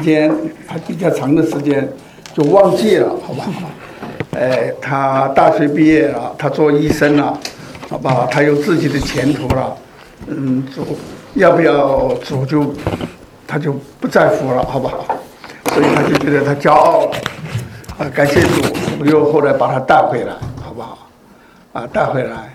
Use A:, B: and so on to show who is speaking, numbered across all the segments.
A: 间，他比较长的时间就忘记了，好不好？他大学毕业了，他做医生了，好不好？他有自己的前途了，主要不要主他就不在乎了，好不好？所以他就觉得他骄傲了，感谢主又后来把他带回来，好不好？带回来，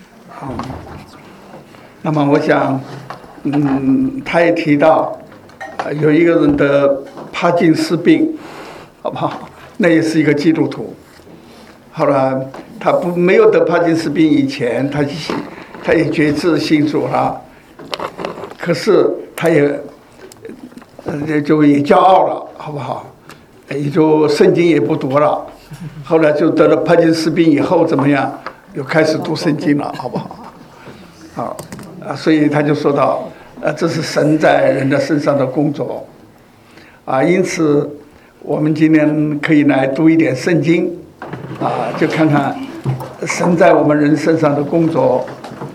A: 那么我想，他也提到，有一个人得帕金斯病，好不好？那也是一个基督徒。后来他没有得帕金斯病以前，他也决志信主了，可是他也骄傲了，好不好？也就圣经也不读了。后来就得了帕金斯病以后怎么样？又开始读圣经了，好不好？所以他就说到，这是神在人的身上的工作，因此我们今天可以来读一点圣经，就看看神在我们人身上的工作。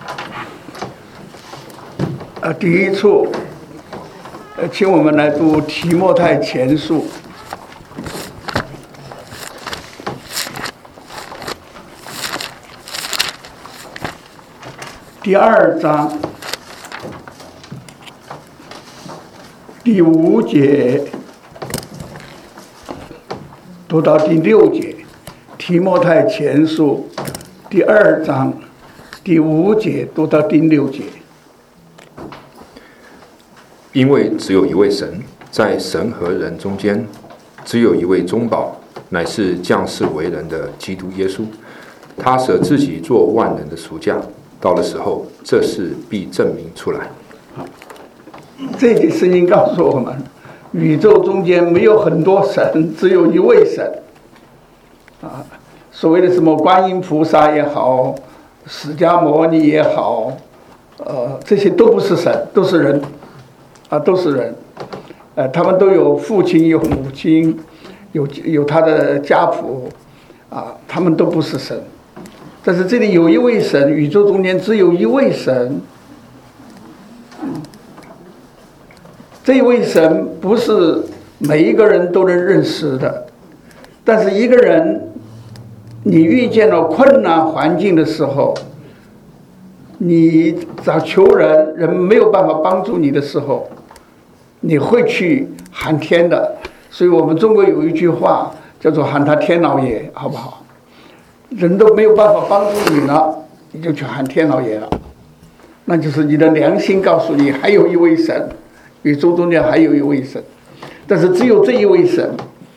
A: 第一处，请我们来读提摩太前书。第2章第5节读到第6节，提摩太前书第2章第5节读到第6节。
B: 因为只有一位神，在神和人中间，只有一位中保，乃是降世为人的基督耶稣。他舍自己做万人的赎价，到了时候，这事必证明出来。
A: 这节圣经告诉我们，宇宙中间没有很多神，只有一位神。所谓的什么观音菩萨也好，释迦牟尼也好，这些都不是神，都是人，都是人。他们都有父亲，有母亲，有他的家谱，他们都不是神。但是这里有一位神，宇宙中间只有一位神。这一位神不是每一个人都能认识的，但是一个人，你遇见了困难环境的时候，你找求人，人没有办法帮助你的时候，你会去喊天的。所以我们中国有一句话叫做喊他天老爷，好不好？人都没有办法帮助你了，你就去喊天老爷了，那就是你的良心告诉你还有一位神，宇宙中间还有一位神，但是只有这一位神。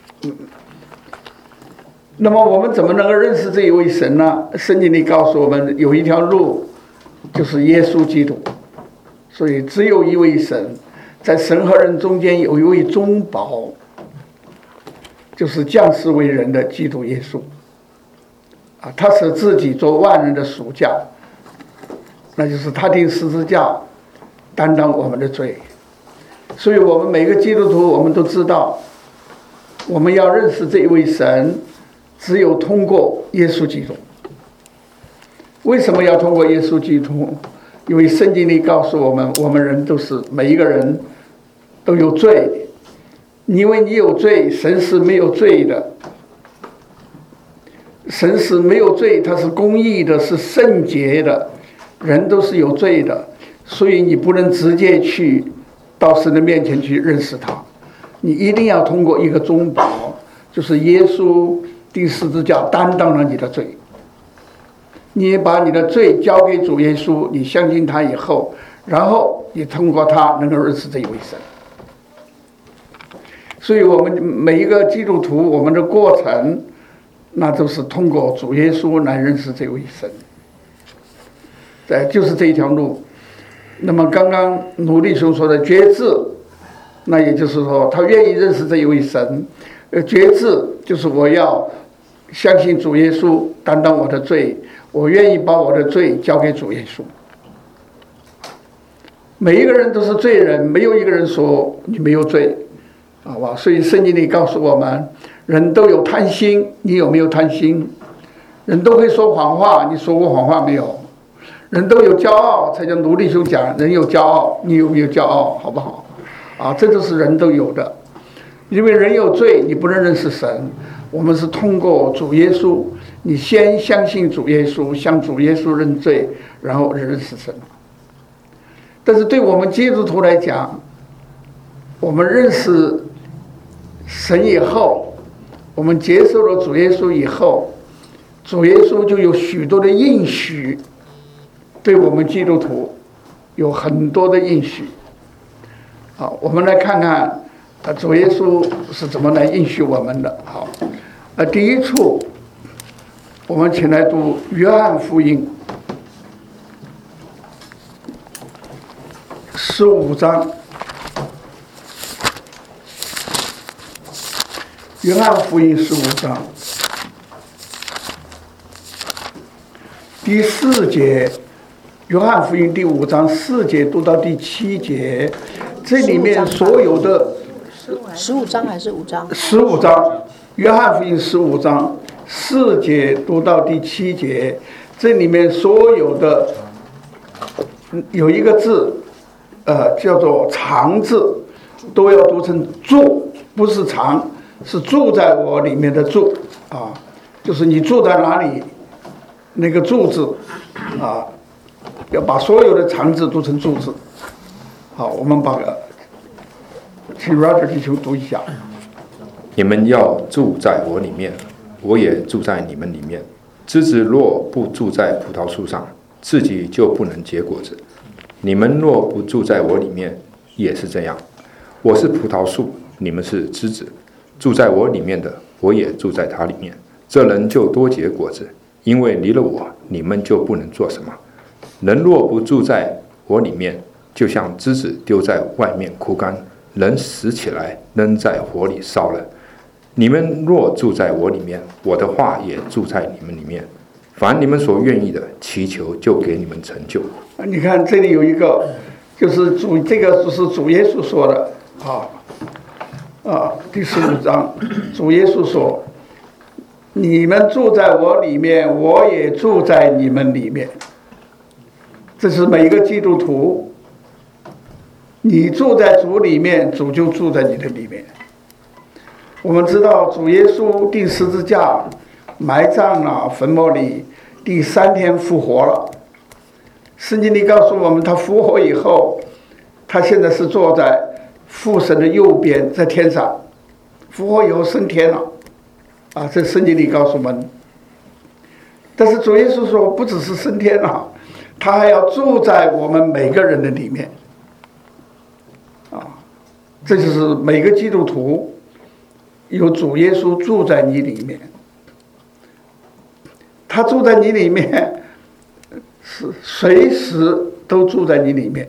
A: 那么我们怎么能够认识这一位神呢？圣经里告诉我们有一条路，就是耶稣基督。所以只有一位神，在神和人中间有一位中保，就是降世为人的基督耶稣。他舍自己做万人的赎价，那就是他钉十字架，担当我们的罪。所以我们每个基督徒，我们都知道，我们要认识这一位神，只有通过耶稣基督。为什么要通过耶稣基督？因为圣经里告诉我们，我们人都是每一个人都有罪，因为你有罪，神是没有罪的。神是没有罪，他是公义的，是圣洁的，人都是有罪的，所以你不能直接去到神的面前去认识他，你一定要通过一个中保，就是耶稣钉十字架担当了你的罪。你把你的罪交给主耶稣，你相信他以后，然后你通过他能够认识这一位神。所以我们每一个基督徒，我们的过程那都是通过主耶稣来认识这位神，就是这一条路。那么刚刚努力兄说的决志，那也就是说他愿意认识这一位神。决志就是我要相信主耶稣担当我的罪，我愿意把我的罪交给主耶稣。每一个人都是罪人，没有一个人说你没有罪，好吧？所以圣经里告诉我们，人都有贪心，你有没有贪心？人都会说谎话，你说过谎话没有？人都有骄傲，才叫奴隶讲人有骄傲，你有没有骄傲？好不好？这都是人都有的。 因为人有罪，你不能认识神。我们是通过主耶稣，你先相信主耶稣，向主耶稣认罪，然后认识神。但是对我们基督徒来讲，我们认识神以后，我们接受了主耶稣以后，主耶稣就有许多的应许，对我们基督徒有很多的应许。好，我们来看看主耶稣是怎么来应许我们的。好，第一处，我们请来读约翰福音15章。约翰福音15章第4节，约翰福音第5章4节读到第7节，这里面所有的
C: 15章还是5章
A: ？15章，约翰福音15章4节读到第7节，这里面所有的有一个字，叫做常字，都要读成住，不是常，是住在我里面的住啊，就是你住在哪里，那个住字啊，要把所有的常字读成住字。好，我们请 Roger 弟兄读一下。
B: 你们要住在我里面，我也住在你们里面。枝子若不住在葡萄树上，自己就不能结果子。你们若不住在我里面，也是这样。我是葡萄树，你们是枝子。住在我里面的，我也住在他里面。这人就多结果子，因为离了我，你们就不能做什么。人若不住在我里面，就像枝子丢在外面枯干，人死起来扔在火里烧了。你们若住在我里面，我的话也住在你们里面。凡你们所愿意的，祈求就给你们成就。
A: 你看这里有一个，就是这个是主耶稣说的第15章，主耶稣说：“你们住在我里面，我也住在你们里面。”这是每一个基督徒，你住在主里面，主就住在你的里面。我们知道主耶稣钉十字架，埋葬了，坟墓里，第3天复活了。圣经里告诉我们，他复活以后，他现在是坐在父神的右边，在天上。复活以后升天了，这圣经里告诉我们。但是主耶稣说，不只是升天了，他还要住在我们每个人的里面。这就是每个基督徒有主耶稣住在你里面。他住在你里面，是随时都住在你里面。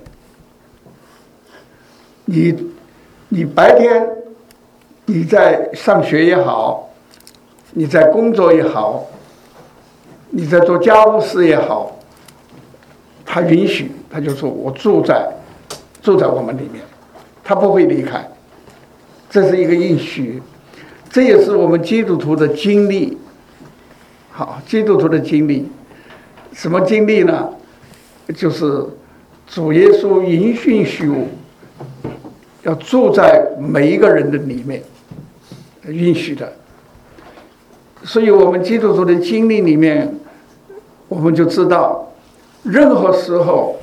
A: 你白天你在上学也好，你在工作也好，你在做家务事也好，他允许，他就说我住在我们里面，他不会离开。这是一个应许，这也是我们基督徒的经历。好，基督徒的经历，什么经历呢？就是主耶稣允许要住在每一个人的里面，允许的。所以我们基督徒的经历里面，我们就知道，任何时候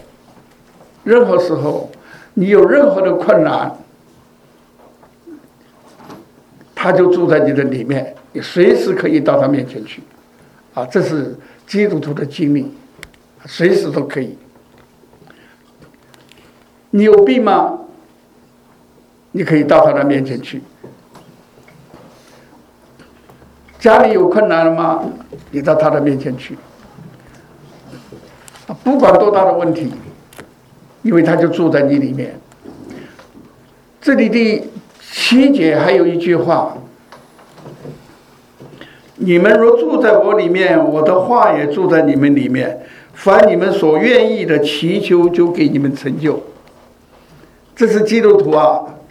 A: 你有任何的困难，他就住在你的里面，你随时可以到他面前去。这是基督徒的经历，随时都可以。你有病吗？你可以到他的面前去。家里有困难了吗？你到他的面前去。不管多大的问题，因为他就住在你里面。这里第7节还有一句话：你们若住在我里面，我的话也住在你们里面，凡你们所愿意的祈求，就给你们成就。这是基督徒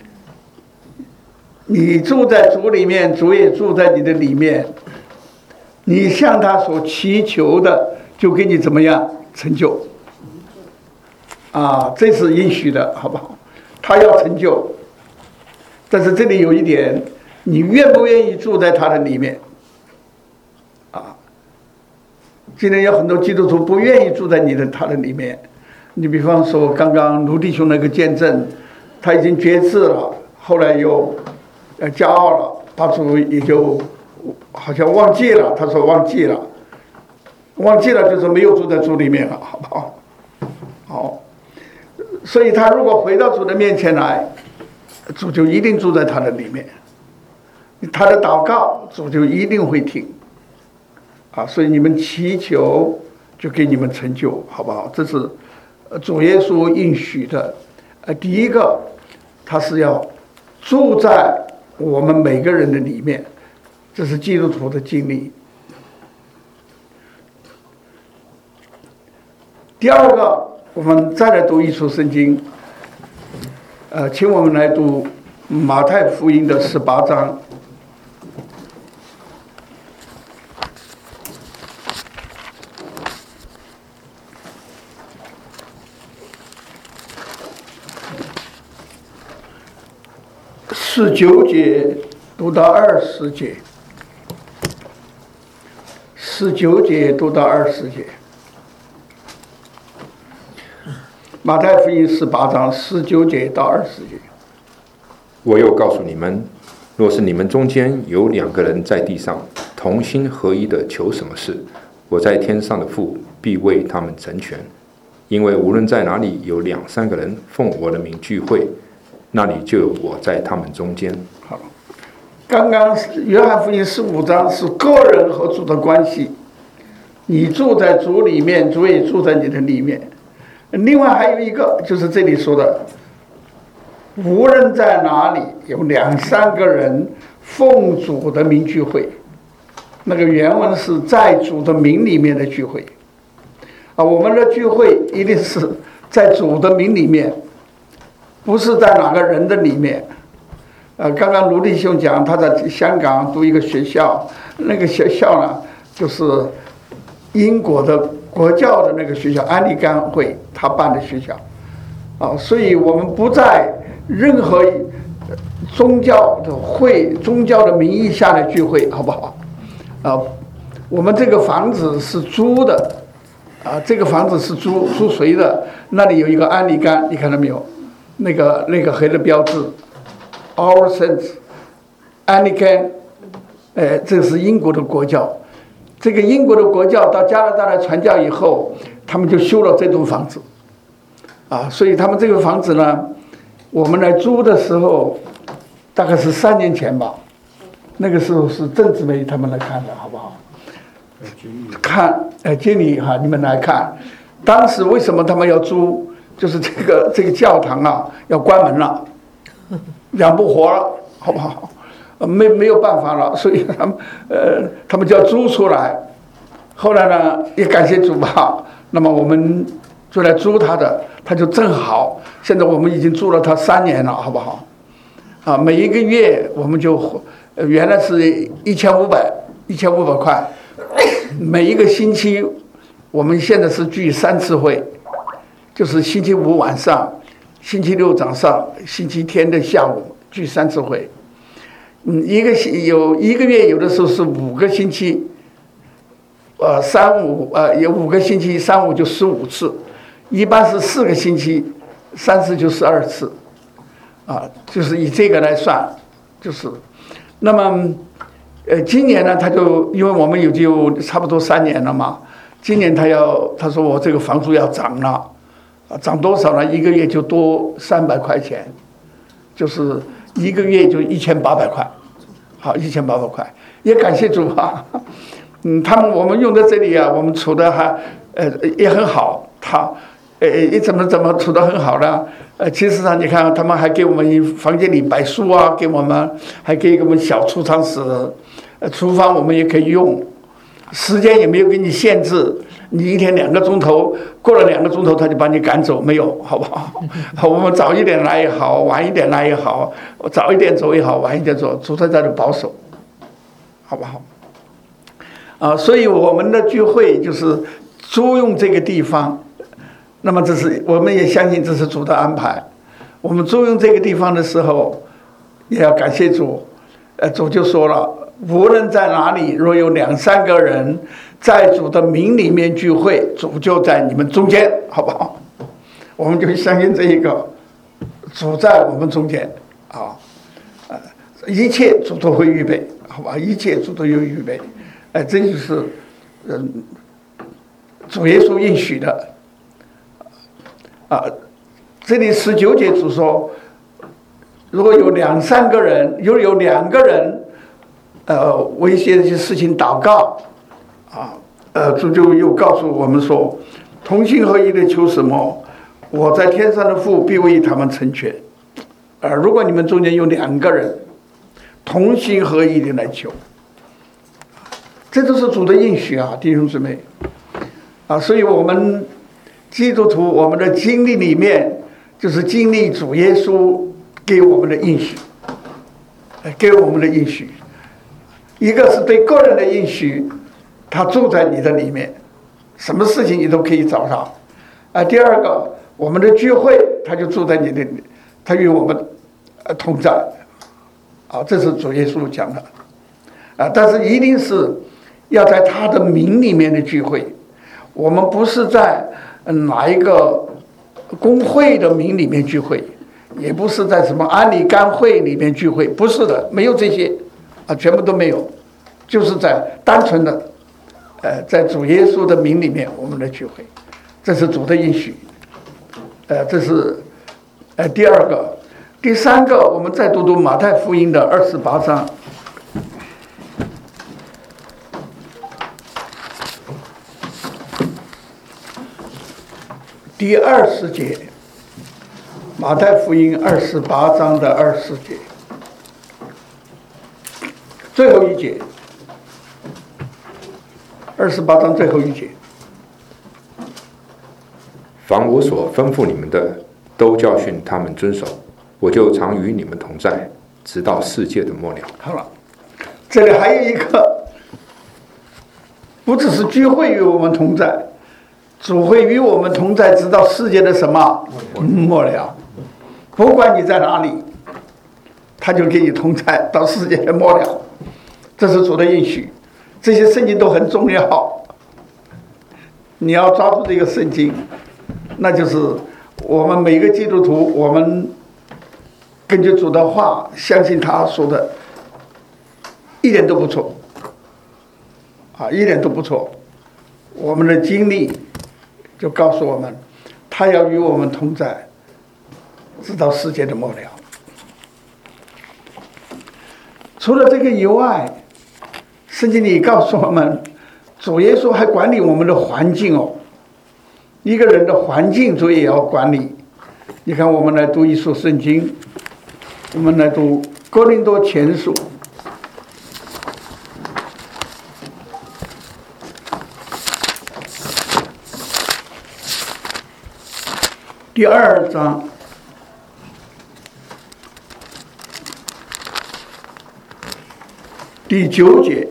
A: 你住在主里面，主也住在你的里面，你向他所祈求的，就给你怎么样成就。这是允许的，好不好？他要成就。 但是这里有一点，你愿不愿意住在他的里面？啊，今天有很多基督徒不愿意住在他的里面。你比方说，刚刚卢弟兄那个见证，他已经决志了，后来又骄傲了，他主也就好像忘记了，他说忘记了就是没有住在主里面了，好不好？好，所以他如果回到主的面前来，主就一定住在他的里面，他的祷告主就一定会听，啊，所以你们祈求就给你们成就，好不好？这是主耶稣应许的。第一个，他是要住在我们每个人的里面，这是基督徒的经历。第二个，我们再来读一处圣经，请我们来读马太福音的18章。19节读到20节，19节读到20节。马太福音18章19节到20节。
B: 我又告诉你们，若是你们中间有2个人在地上同心合一的求什么事，我在天上的父必为他们成全。因为无论在哪里有2、3个人奉我的名聚会，那里就有我在他们中间。
A: 好，刚刚约翰福音15章是个人和主的关系，你住在主里面，主也住在你的里面。另外还有一个就是这里说的，无论在哪里有2、3个人奉主的名聚会，那个原文是在主的名里面的聚会啊。我们的聚会一定是在主的名里面，不是在哪个人的里面。刚刚卢弟兄讲他在香港读一个学校，那个学校呢就是英国的国教的那个学校，安利甘会他办的学校啊，所以我们不在任何宗教的名义下的聚会，好不好？啊，我们这个房子是租的啊，这个房子是租谁的？那里有一个安利甘，你看到没有？那个黑的标志 ，Our Saints， 安利甘，这是英国的国教。这个英国的国教到加拿大来传教以后，他们就修了这栋房子，啊，所以他们这个房子呢，我们来租的时候，大概是3年前吧，那个时候是郑姊妹他们来看的，好不好？看，经理哈，你们来看，当时为什么他们要租？就是这个教堂啊要关门了，养不活了，好不好？没有办法了，所以他们就要租出来。后来呢，也感谢主吧，那么我们就来租他的，他就正好。现在我们已经租了他3年了，好不好？啊，每一个月我们就原来是1500块，每一个星期我们现在是聚3次会，就是星期5晚上、星期6早上、星期天的下午聚3次会。一个月有的时候是5个星期，3、5有5个星期3、5就15次，一般是4个星期3次就12次，啊，就是以这个来算，就是，那么今年呢，他就因为我们就差不多3年了嘛，今年他说我这个房租要涨了，涨多少呢？一个月就多300块钱，就是一个月就1800块，好，1800块，也感谢主啊。我们用在这里啊，我们处的还也很好，怎么处得很好呢？其实上你看，他们还给我们房间里摆书啊，还给我们小储藏室，厨房我们也可以用，时间也没有给你限制，你一天2个钟头，过了2个钟头他就把你赶走，没有，好不好？我们早一点来也好，晚一点来也好，早一点走也好，晚一点走，主在这里保守，好不好？啊，所以我们的聚会就是租用这个地方，那么我们也相信这是主的安排。我们租用这个地方的时候， 也要感谢主。主就说了，无论在哪里，若有2、3个人在主的名里面聚会，主就在你们中间，好不好？我们就相信这一个，主在我们中间啊，一切主都会预备，好吧？一切主都有预备，这就是主耶稣应许的啊。这里19节主说，如果有2、3个人，有2个人，为一些事情祷告啊，主就又告诉我们说，同心合一的求什么，我在天上的父必为他们成全。如果你们中间有2个人同心合一的来求，这都是主的应许啊，弟兄姊妹啊。所以我们基督徒，我们的经历里面就是经历主耶稣给我们的应许，给我们的应许。一个是对个人的应许，他住在你的里面，什么事情你都可以找他。第二个，我们的聚会他就住在你的里，他与我们同在。这是主耶稣讲的。但是一定是要在他的名里面的聚会，我们不是在哪一个公会的名里面聚会，也不是在什么安理干会里面聚会，不是的，没有这些全部都没有，就是在单纯的在主耶稣的名里面我们的聚会，这是主的应许。这是第二个。第三个，我们再读读马太福音的28章。第20节，马太福音28章的20节，最后一节，28章最后一节。
B: 凡我所吩咐你们的，都教训他们遵守，我就常与你们同在，直到世界的末了。
A: 好了，这里还有一个，不只是聚会与我们同在，主会与我们同在，直到世界的什么末了。不管你在哪里，他就跟你同在到世界的末了。这是主的应许，这些圣经都很重要。你要抓住这个圣经，那就是我们每个基督徒，我们根据主的话，相信他说的一点都不错一点都不错。我们的经历就告诉我们，他要与我们同在，直到世界的末了。除了这个以外，圣经里告诉我们，主耶稣还管理我们的环境哦。一个人的环境主也要管理。你看，我们来读一书圣经，我们来读哥林多前书第2章第9节。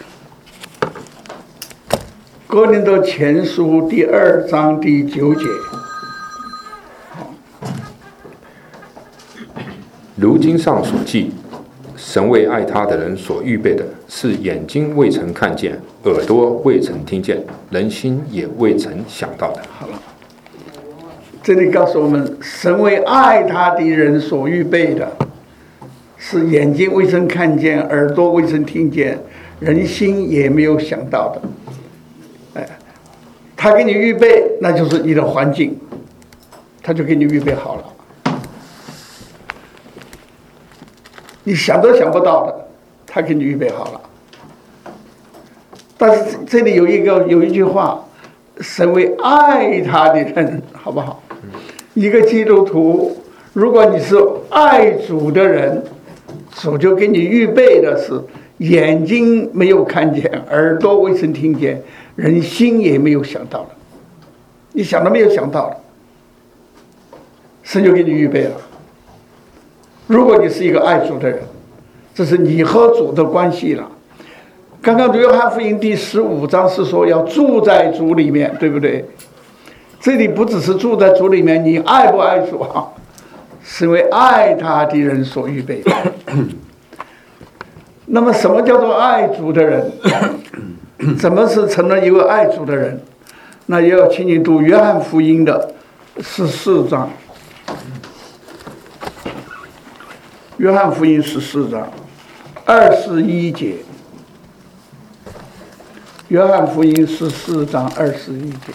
A: 哥林多前书第2章第9节。
B: 如经上所记，神为爱他的人所预备的，是眼睛未曾看见，耳朵未曾听见，人心也未曾想到的。
A: 好了，这里告诉我们，神为爱他的人所预备的，是眼睛未曾看见，耳朵未曾听见，人心也没有想到的。他给你预备，那就是你的环境，他就给你预备好了。你想都想不到的，他给你预备好了。但是这里有一句话，神为爱他的人，好不好？一个基督徒，如果你是爱主的人，主就给你预备的是眼睛没有看见，耳朵未曾听见，人心也没有想到的。你想都没有想到的，神就给你预备了。如果你是一个爱主的人，这是你和主的关系了。刚刚约翰福音第15章是说要住在主里面，对不对？这里不只是住在主里面，你爱不爱主啊？是为爱他的人所预备的。 那么什么叫做爱主的人？怎么是成了一个爱主的人？那也要请你读约翰福音的14章。约翰福音14章21节。约翰福音14章21节。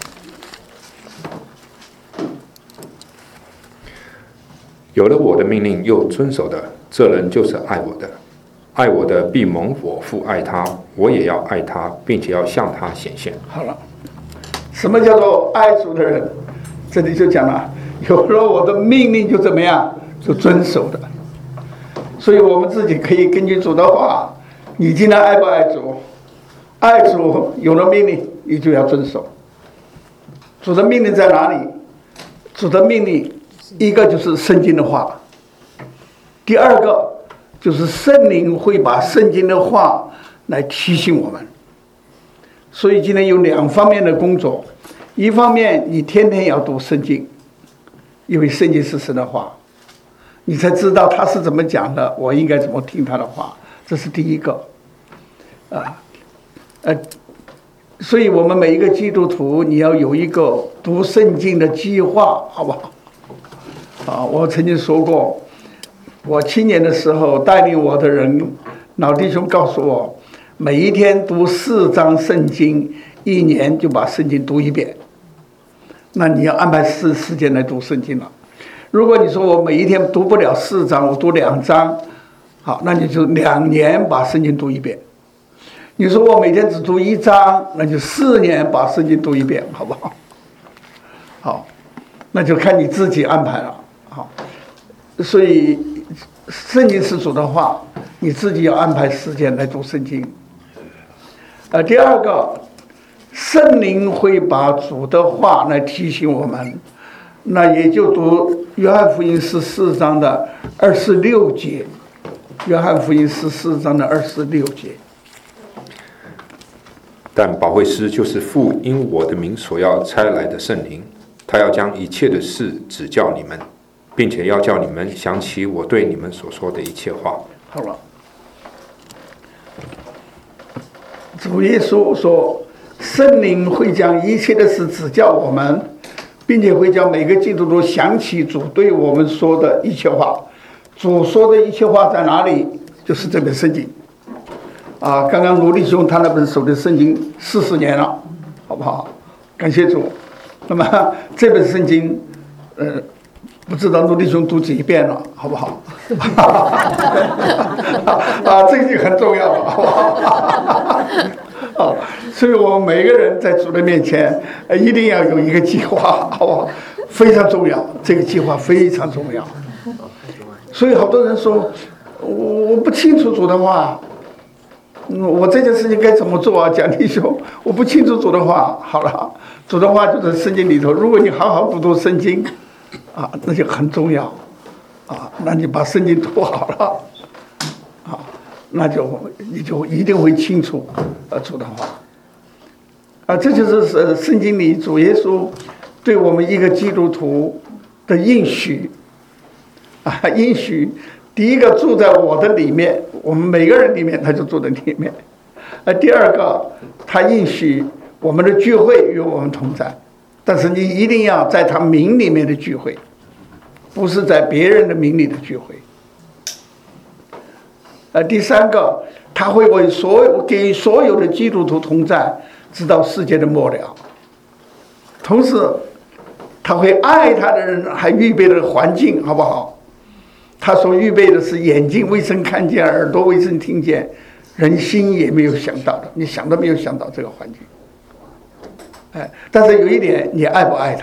B: 有了我的命令又遵守的，这人就是爱我的。爱我的必蒙我父爱他，我也要爱他，并且要向他显现。
A: 好了，什么叫做爱主的人？这里就讲了，有了我的命令就怎么样，就遵守的。所以我们自己可以根据主的话，你今天爱不爱主？爱主，有了命令你就要遵守。主的命令在哪里？主的命令一个就是圣经的话，第二个就是圣灵会把圣经的话来提醒我们。所以今天有2方面的工作，一方面你天天要读圣经，因为圣经是神的话，你才知道他是怎么讲的，我应该怎么听他的话，这是第一个。所以我们每一个基督徒，你要有一个读圣经的计划，好不好？我曾经说过，我7年的时候带领我的人，老弟兄告诉我，每一天读4章圣经，1年就把圣经读一遍。那你要安排时间来读圣经了。如果你说我每一天读不了4章，我读2章，好，那你就2年把圣经读一遍。你说我每天只读1章，那就4年把圣经读一遍，好不好？好，那就看你自己安排了。好，所以圣经是主的话，你自己要安排时间来读圣经。第二个，圣灵会把主的话来提醒我们，那也就读约翰福音14章的26节。约翰福音14章的26节。
B: 但保惠师就是父因我的名所要差来的圣灵，他要将一切的事指教你们，并且要叫你们想起我对你们所说的一切话。
A: 好了，主耶稣说，圣灵会将一切的事指教我们，并且会将每个基督徒想起主对我们说的一切话。主说的一切话在哪里？就是这本圣经。刚刚卢弟兄他那本手的圣经40年了，好不好？感谢主。那么这本圣经，不知道卢弟兄读几遍了，好不好？这个就很重要了，好不好？所以我们每个人在主的面前，一定要有一个计划，好不好？非常重要，这个计划非常重要。所以好多人说，我不清楚主的话。我这件事情该怎么做啊？蒋弟兄，我不清楚主的话。好了，主的话就在圣经里头。如果你好好读圣经，那就很重要，那你把圣经读好了，那你就一定会清楚主的话。这就是圣经里主耶稣对我们一个基督徒的应许，应许。第一个住在我的里面，我们每个人里面他就住在里面。第二个，他应许我们的聚会与我们同在，但是你一定要在他名里面的聚会，不是在别人的名里的聚会。第三个，他会给所有的基督徒同在，直到世界的末了。同时，他会爱他的人，还预备了环境，好不好？他所预备的是眼睛未曾看见，耳朵未曾听见，人心也没有想到的，你想都没有想到这个环境。但是有一点，你爱不爱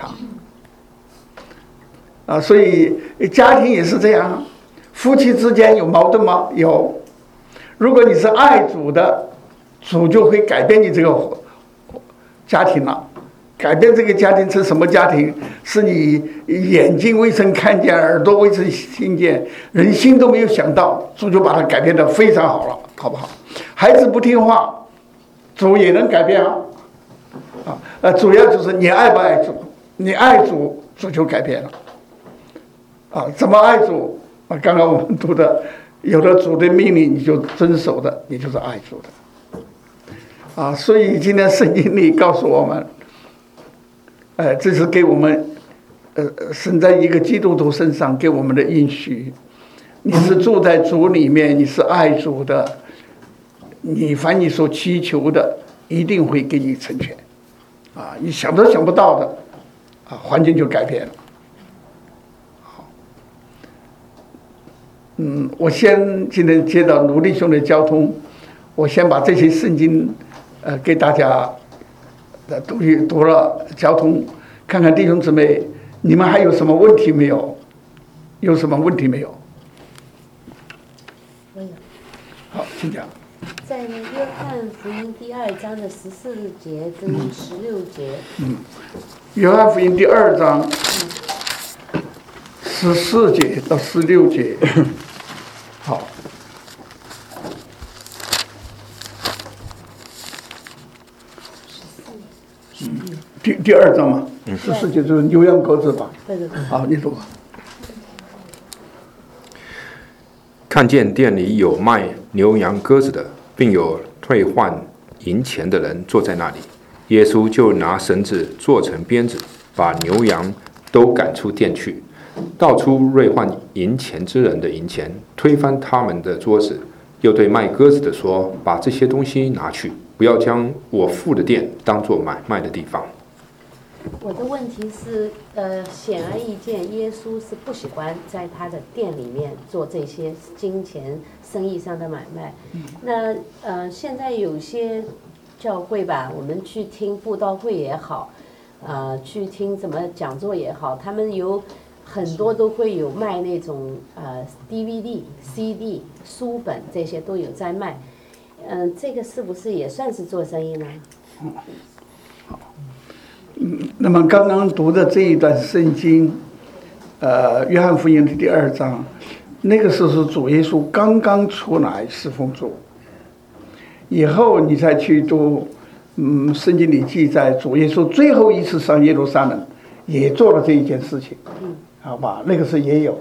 A: 他？所以家庭也是这样，夫妻之间有矛盾吗？有。如果你是爱主的，主就会改变你这个家庭了。改变这个家庭成什么家庭？是你眼睛未曾看见，耳朵未曾听见，人心都没有想到，主就把它改变得非常好了，好不好？孩子不听话，主也能改变主要就是你爱不爱主，你爱主，主就改变了。怎么爱主？刚刚我们读的有了主的命令，你就遵守的，你就是爱主的。所以今天圣经里告诉我们，这是给我们，神在一个基督徒身上给我们的应许。你是住在主里面，你是爱主的，你凡你所祈求的，一定会给你成全。你想都想不到的，环境就改变了。我今天接到卢弟兄的交通，我先把这些圣经，给大家，读了交通，看看弟兄姊妹，你们还有什么问题没有？有什么问题没有？
D: 我有。
A: 好，请讲。
D: 在约翰福音第2章的14节跟16节。
A: 约翰福音第2章14节到16节。好。第2章嘛，14节就是牛羊鸽子吧。
D: 对对对。
A: 好，你读吧。
B: 看见店里有卖牛羊鸽子的，并有退换银钱的人坐在那里，耶稣就拿绳子做成鞭子，把牛羊都赶出店去，倒出兑换银钱之人的银钱，推翻他们的桌子，又对卖鸽子的说：“把这些东西拿去，不要将我父的店当作买卖的地方。”
D: 我的问题是，显而易见，耶稣是不喜欢在他的店里面做这些金钱生意上的买卖。那现在有些教会吧，我们去听布道会也好，去听怎么讲座也好，他们有很多都会有卖那种DVD、CD、书本，这些都有在卖。这个是不是也算是做生意呢？
A: 那么刚刚读的这一段圣经，约翰福音的第2章，那个时候是主耶稣刚刚出来侍奉主，以后你再去读，圣经里记载主耶稣最后一次上耶路撒冷，也做了这一件事情，好吧？那个是也有，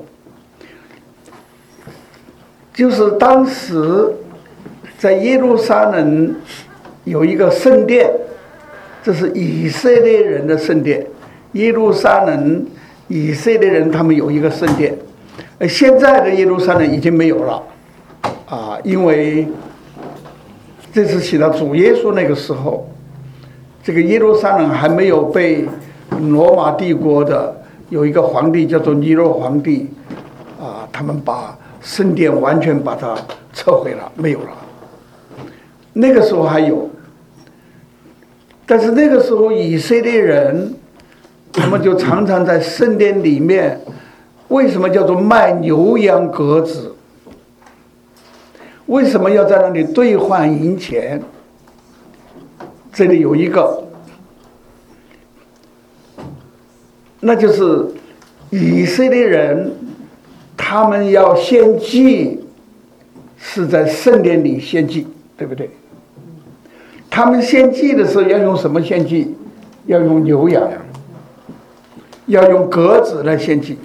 A: 就是当时在耶路撒冷有一个圣殿。这是以色列人的圣殿，耶路撒冷以色列人他们有一个圣殿，现在的耶路撒冷已经没有了，因为这是写到主耶稣那个时候，这个耶路撒冷还没有被罗马帝国的有一个皇帝叫做尼禄皇帝，他们把圣殿完全把它撤回了，没有了。那个时候还有。但是那个时候以色列人他们就常常在圣殿里面，为什么叫做卖牛羊鸽子？为什么要在那里兑换银钱？这里有一个，那就是以色列人他们要献祭是在圣殿里献祭，对不对？他们献祭的时候要用什么献祭？要用牛羊，要用鸽子来献祭。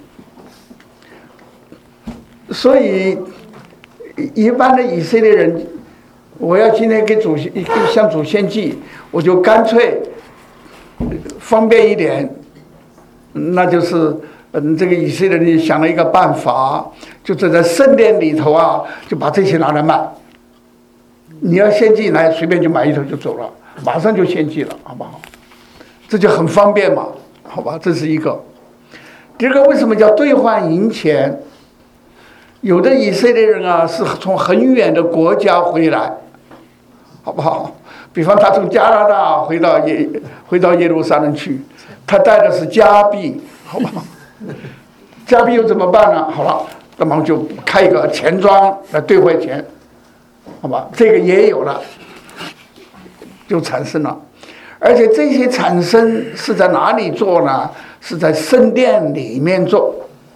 A: 所以一般的以色列人，我要今天向主献祭，我就干脆方便一点，那就是这个以色列人想了一个办法，就是在圣殿里头就把这些拿来卖。你要献祭来，随便就买一头就走了，马上就献祭了，好不好？这就很方便嘛，好吧？这是一个。第二个，为什么叫兑换银钱？有的以色列人是从很远的国家回来，好不好？比方他从加拿大回到耶路撒冷去，他带的是加币，好不好？加币又怎么办呢？好了，那么就开一个钱庄来兑换钱。好吧，这个也有了，就产生了，而且这些产生是在哪里做呢？是在圣殿里面做。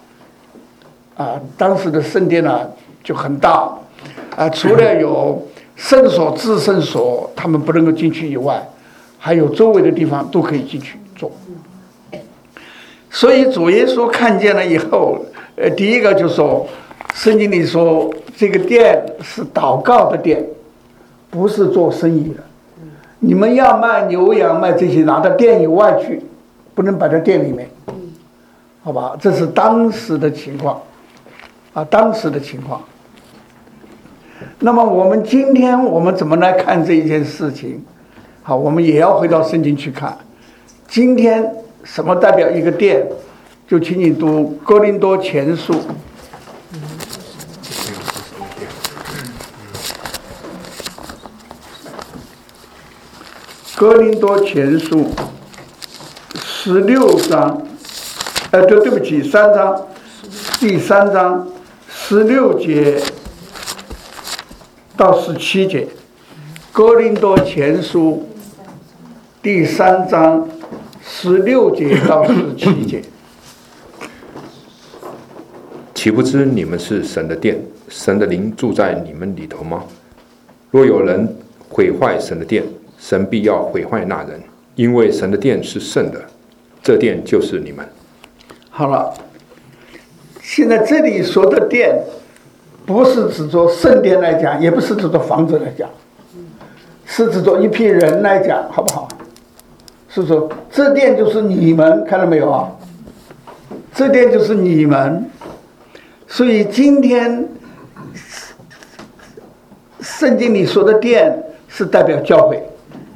A: 当时的圣殿就很大，除了有圣所、至圣所，他们不能够进去以外，还有周围的地方都可以进去做。所以主耶稣看见了以后，第一个就说， 圣经里说这个殿是祷告的殿，不是做生意的。你们要卖牛羊卖这些拿到店以外去，不能摆在店里面，好吧？这是当时的情况当时的情况。那么我们今天我们怎么来看这一件事情？好，我们也要回到圣经去看。今天什么代表一个殿？就请你读哥林多前书。哥林多前书16章，对不起，3章，第3章16节到17节。哥林多前书第3章16节到17节。
B: 岂不知你们是神的殿，神的灵住在你们里头吗？若有人毁坏神的殿，神必要毁坏那人，因为神的殿是圣的，这殿就是你们。
A: 好了，现在这里说的殿，不是指着圣殿来讲，也不是指着房子来讲，是指着一批人来讲，好不好？是说这殿就是你们，看到没有啊？这殿就是你们。所以今天圣经里说的殿是代表教会，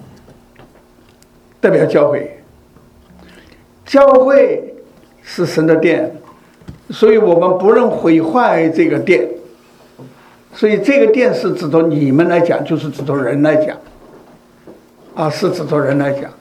A: 代表教会，教会是神的殿，所以我们不能毁坏这个殿。所以这个殿是指着你们来讲，就是指着人来讲，是指着人来讲。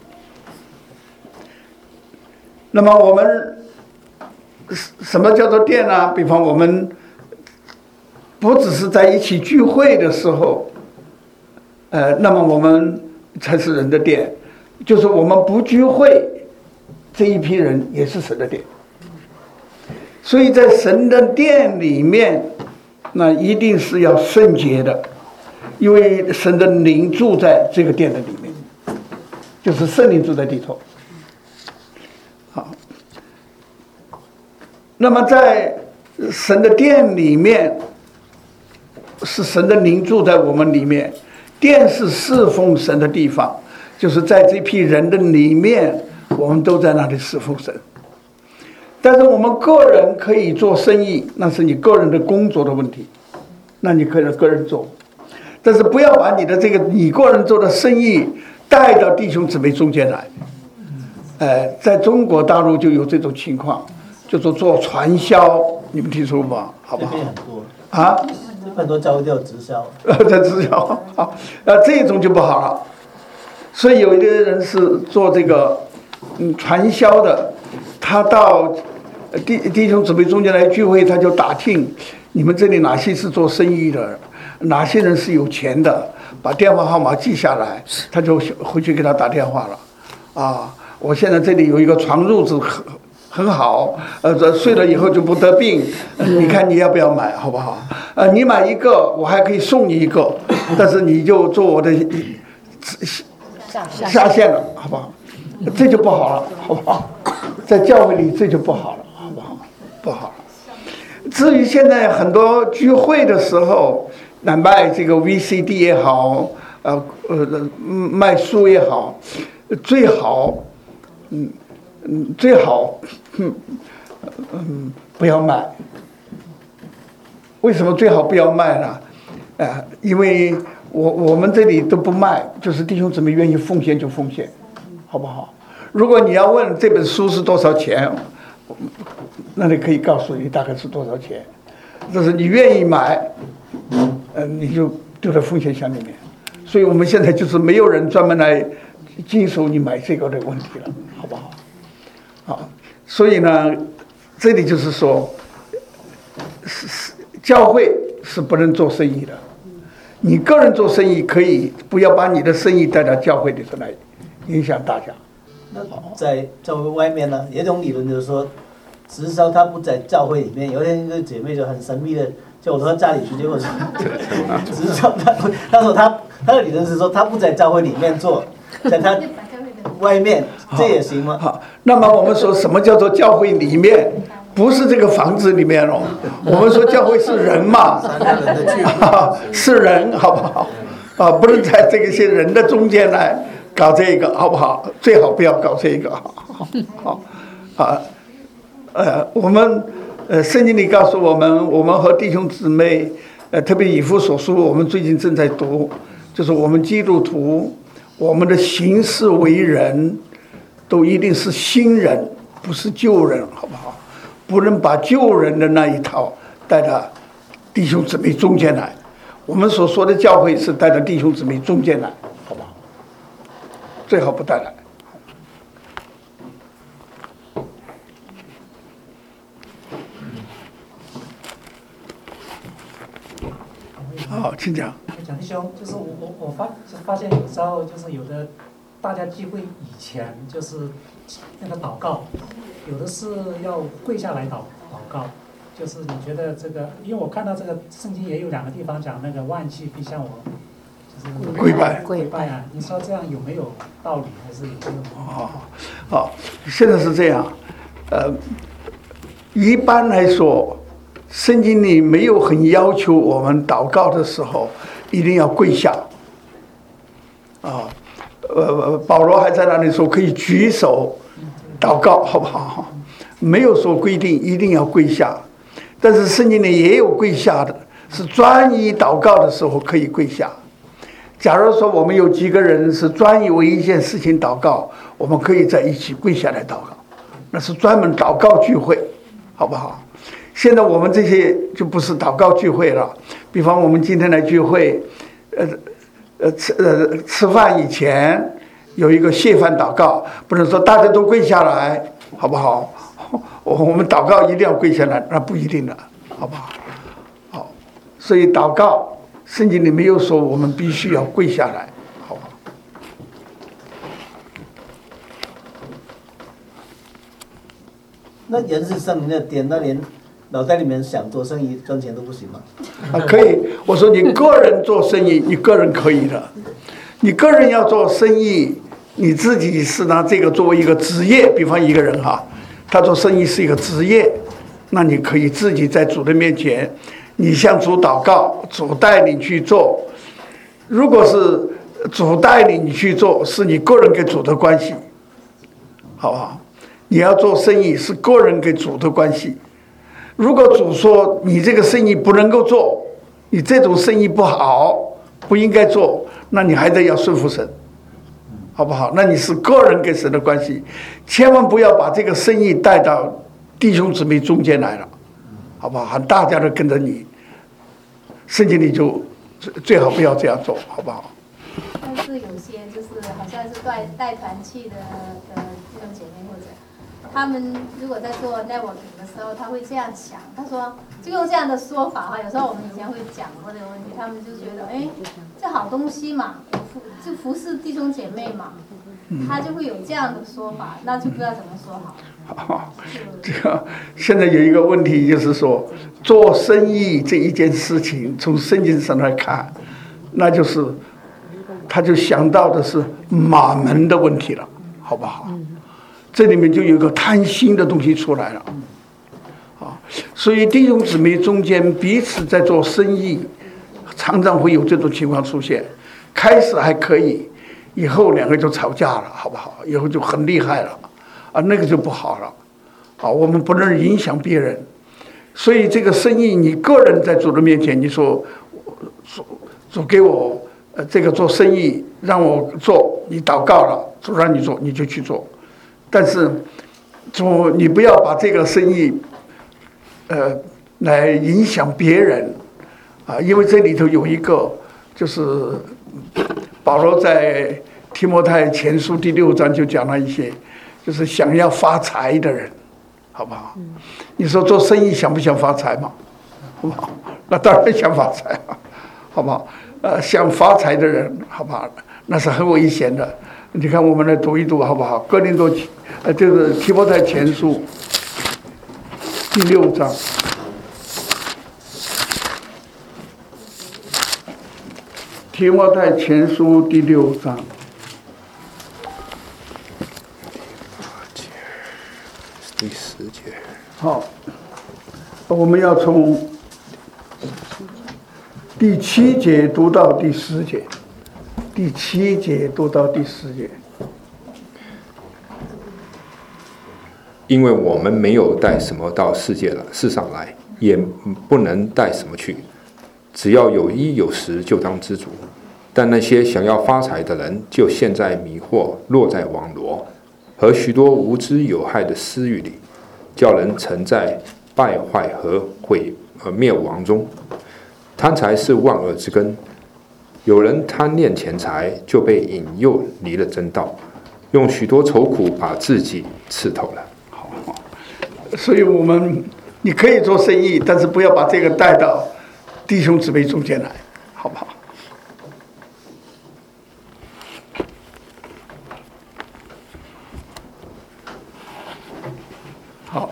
A: 那么我们什么叫做殿呢？比方我们不只是在一起聚会的时候，那么我们才是人的殿，就是我们不聚会，这一批人也是神的殿。所以在神的殿里面，那一定是要圣洁的，因为神的灵住在这个殿的里面，就是圣灵住在里头。好，那么在神的殿里面，是神的灵住在我们里面，殿是侍奉神的地方，就是在这批人的里面，我们都在那里侍奉神。但是我们个人可以做生意，那是你个人的工作的问题，那你可以个人做，但是不要把你的这个你个人做的生意带到弟兄姊妹中间来。在中国大陆就有这种情况，就做传销，你们听说吗？好不好？
E: 很多教会都有直销，
A: 在直销这种就不好了。所以有一个人是做这个传销的，他到弟兄姊妹中间来聚会，他就打听你们这里哪些是做生意的，哪些人是有钱的，把电话号码记下来，他就回去给他打电话了。我现在这里有一个床褥子很好，睡了以后就不得病，你看你要不要买，好不好？你买一个，我还可以送你一个，但是你就做我的下线了，好不好？这就不好了，好不好？在教会里这就不好了，好不好？不好了。至于现在很多聚会的时候，卖这个 VCD 也好，卖书也好，最好不要卖。为什么最好不要卖呢？因为我们这里都不卖，就是弟兄姊妹愿意奉献就奉献，好不好？如果你要问这本书是多少钱，那你可以告诉你大概是多少钱，就是你愿意买，你就丢在奉献箱里面。所以我们现在就是没有人专门来经手你买这个的问题了，好不好？好，所以呢，这里就是说，教会是不能做生意的。你个人做生意可以，不要把你的生意带到教会里头来，影响大家。
E: 那在教会外面呢，有一种理论就是说，直销它不在教会里面。有一天一个姐妹就很神秘的叫我到家里去，结果是直销她说她的理论是说她不在教会里面做，在她外面，这也行吗？
A: 好，那么我们说什么叫做教会里面？ 不是这个房子里面哦。我们说教会是人嘛，是人，好不好？啊，不能在这些人的中间来搞这个，好不好？最好不要搞这个，好，我们圣经里告诉我们，我们和弟兄姊妹，特别以弗所书，我们最近正在读，就是我们基督徒，我们的行事为人，都一定是新人，不是旧人，好不好？不能把旧人的那一套带到弟兄姊妹中间来。我们所说的教会是带到弟兄姊妹中间来，好不好？最好不带来。好，请讲。
F: 蒋弟兄，就是我发现有时候就是有的大家聚会以前就是那个祷告，有的是要跪下来祷告。就是你觉得这个，因为我看到这个圣经也有2个地方讲那个万器必向我，就是跪拜啊。你说这样有没有道理，还是有这个？
A: 好，现在是这样，一般来说，圣经里没有很要求我们祷告的时候一定要跪下，保罗还在那里说可以举手祷告，好不好？没有说规定一定要跪下。但是圣经里也有跪下的，是专一祷告的时候可以跪下。假如说我们有几个人是专一为一件事情祷告，我们可以在一起跪下来祷告，那是专门祷告聚会，好不好？现在我们这些就不是祷告聚会了。比方我们今天来聚会，吃饭以前有一个谢饭祷告，不能说大家都跪下来，好不好？我们祷告一定要跪下来，那不一定的，好不好？好，所以祷告，圣经里没有说我们必须要跪下来，好不好？
E: 那人是圣灵的殿，那连脑袋里面想做生意赚钱都不行吗？
A: 可以。我说你个人做生意，你个人可以的。你个人要做生意，你自己是拿这个作为一个职业，比方一个人哈。他做生意是一个职业，那你可以自己在主的面前，你向主祷告，主带你去做。如果是主带你去做，是你个人跟主的关系，好不好？你要做生意是个人跟主的关系。如果主说你这个生意不能够做，你这种生意不好，不应该做，那你还得要顺服神。好不好？那你是个人跟神的关系，千万不要把这个生意带到弟兄姊妹中间来了，好不好？喊大家都跟着你，圣经里就最好不要这样做，好不好？
G: 但是有些就是好像是带团契的弟兄姐妹，或者他们如果在做 networking 的时候，他会这样想，他说就用这样的说法哈。有时候我们以前会讲过这个问题，他们就觉得这好东西嘛，就服侍弟兄姐妹嘛，他就会有这样的说法，那就不知道怎么说好。
A: 这个现在有一个问题，就是说做生意这一件事情，从圣经上来看，那就是他就想到的是马门的问题了，好不好？这里面就有一个贪心的东西出来了，所以弟兄姊妹中间彼此在做生意，常常会有这种情况出现。开始还可以，以后2个就吵架了，好不好？以后就很厉害了，那个就不好了，我们不能影响别人。所以这个生意，你个人在主的面前，你说主给我这个做生意让我做，你祷告了，主让你做，你就去做。但是主，你不要把这个生意来影响别人因为这里头有一个就是保罗在提摩太前书第6章就讲了一些，就是想要发财的人，好不好？你说做生意想不想发财嘛？好不好？那当然想发财好不好？想发财的人，好不好？那是很危险的。你看，我们来读一读，好不好？哥林多就是提摩太前书第6章。提摩太前书第6章。
B: 第10节。
A: 好， 我们要从第7节读到第10节，第7节读到第10节。
B: 因为我们没有带什么到世上来，也不能带什么去，只要有衣有食，就当知足。但那些想要发财的人，就陷在迷惑，落在网罗和许多无知有害的私欲里，叫人沉在败坏和灭亡中。贪财是万恶之根，有人贪恋钱财，就被引诱离了真道，用许多愁苦把自己刺透了。
A: 所以你可以做生意，但是不要把这个带到弟兄姊妹中间来，好不好？好。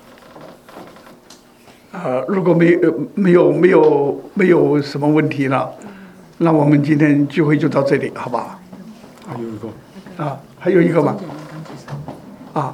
A: 如果没有什么问题了，那我们今天聚会就到这里，好不好？还有一个啊，还有一个吗？啊。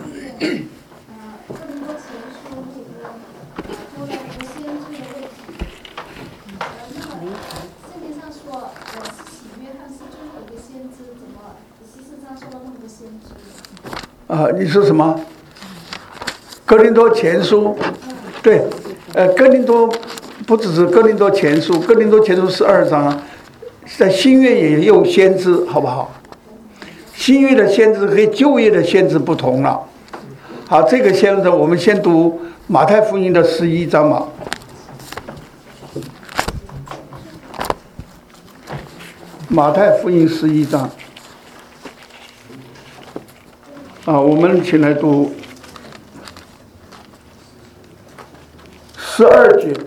A: 你说什么？哥林多前书，对，哥林多不只是哥林多前书，哥林多前书12章，在新约也有先知，好不好？新约的先知和旧约的先知不同了。好，这个先知我们先读马太福音的11章嘛。马太福音11章。我们请来读12节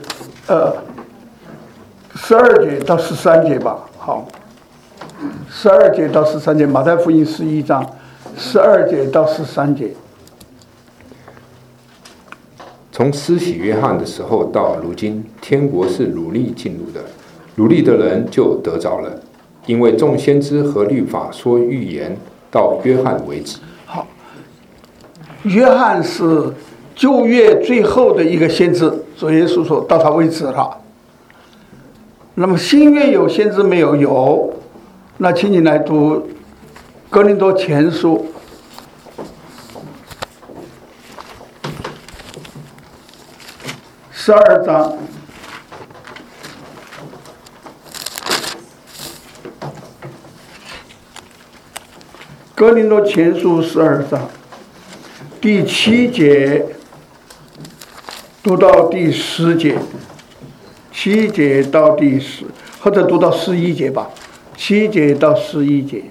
A: ，12节到13节吧。好，12节到13节，马太福音11章12节到13节。
B: 从施洗约翰的时候到如今，天国是努力进入的，努力的人就得着了，因为众先知和律法说预言到约翰为止。
A: 好，约翰是旧约最后的一个先知，主耶稣说到他为止了。那么新约有先知没有？有。那请你来读哥林多前书12章。哥林多前书12章第7节读到第10节，7节到第10，或者读到11节吧，7节到11节。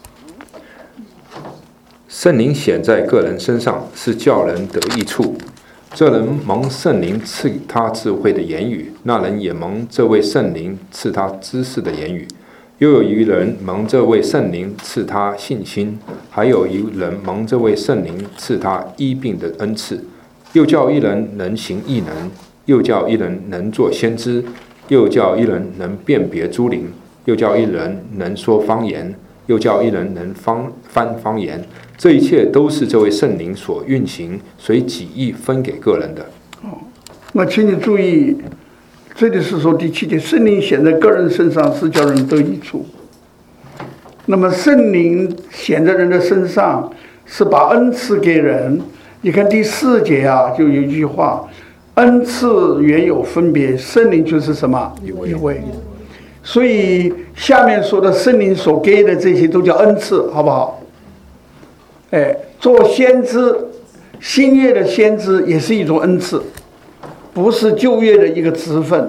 B: 圣灵显在个人身上，是叫人得益处。这人蒙圣灵赐他智慧的言语，那人也蒙这位圣灵赐他知识的言语。又有一人蒙这位圣灵赐他信心，还有一人蒙这位圣灵赐他医病的恩赐。又叫一人能行异能，又叫一人能作先知，又叫一人能辨别诸灵，又叫一人能说方言，又叫一人能翻方言。这一切都是这位圣灵所运行，随己意分给个人的。
A: 那请你注意，这里是说第7节，圣灵显在个人身上，是叫人得益处。那么圣灵显在人的身上，是把恩赐给人。你看第4节啊，就有一句话，恩赐原有分别，圣灵就是什么？一位。所以下面说的圣灵所给的这些都叫恩赐，好不好？做先知，新约的先知也是一种恩赐，不是旧约的一个职分。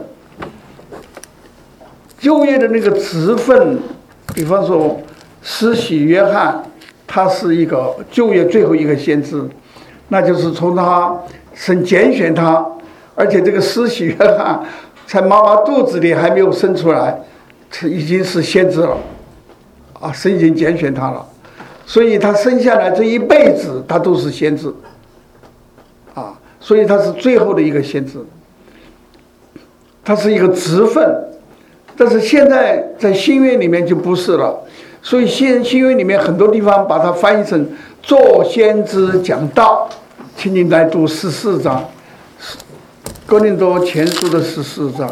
A: 旧约的那个职分，比方说施洗约翰，他是一个旧约最后一个先知，那就是从他神拣选他，而且这个施洗约翰在妈妈肚子里还没有生出来，已经是先知了，神已经拣选他了。所以他生下来这一辈子他都是先知，所以他是最后的一个先知，他是一个职分。但是现在在新约里面就不是了，所以新约里面很多地方把它翻译成做先知讲道。请你来读14章哥林多前书的14章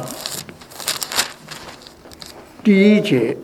A: 第1节，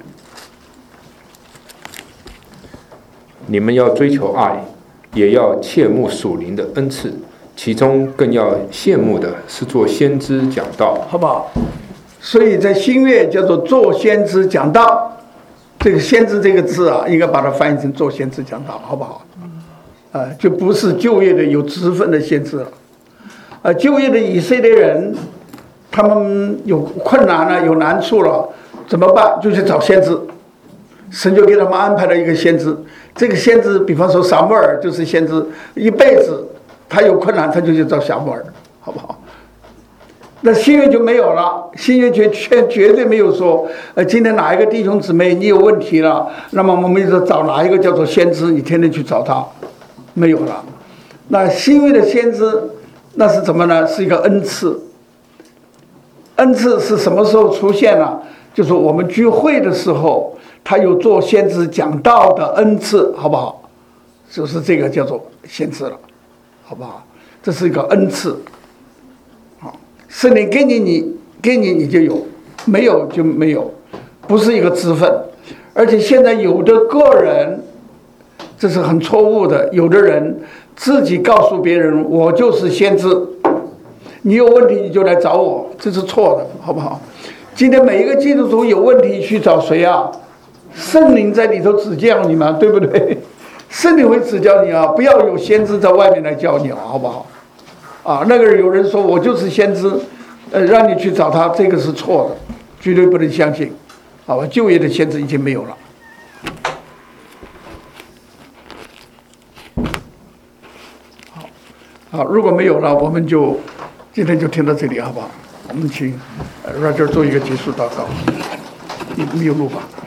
B: 你们要追求爱，也要切慕属灵的恩赐，其中更要羡慕的是做先知讲道，
A: 好不好？所以在新约叫做做先知讲道，这个先知这个字啊，应该把它翻译成做先知讲道，好不好？就不是旧约的有职分的先知了。旧约的以色列人，他们有困难了，有难处了，怎么办？就去找先知。神就给他们安排了一个先知，这个先知，比方说撒母耳就是先知，一辈子他有困难，他就去找撒母耳，好不好？那新约就没有了，新约绝对没有说，今天哪一个弟兄姊妹你有问题了，那么我们就找哪一个叫做先知，你天天去找他，没有了。那新约的先知，那是什么呢？是一个恩赐。恩赐是什么时候出现了？就是我们聚会的时候，他有做先知讲道的恩赐，好不好？就是这个叫做先知了，好不好？这是一个恩赐。好，圣灵给你就有，没有就没有，不是一个职分。而且现在有的个人，这是很错误的，有的人自己告诉别人我就是先知，你有问题你就来找我，这是错的，好不好？今天每一个基督徒有问题去找谁啊？圣灵在里头指教你嘛，对不对？圣灵会指教你啊，不要有先知在外面来教你，好不好？那个有人说我就是先知，让你去找他，这个是错的，绝对不能相信。好吧，旧约的先知已经没有了。好，如果没有了，我们就今天就听到这里，好不好？我们请Roger做一个结束祷告。你有录吧？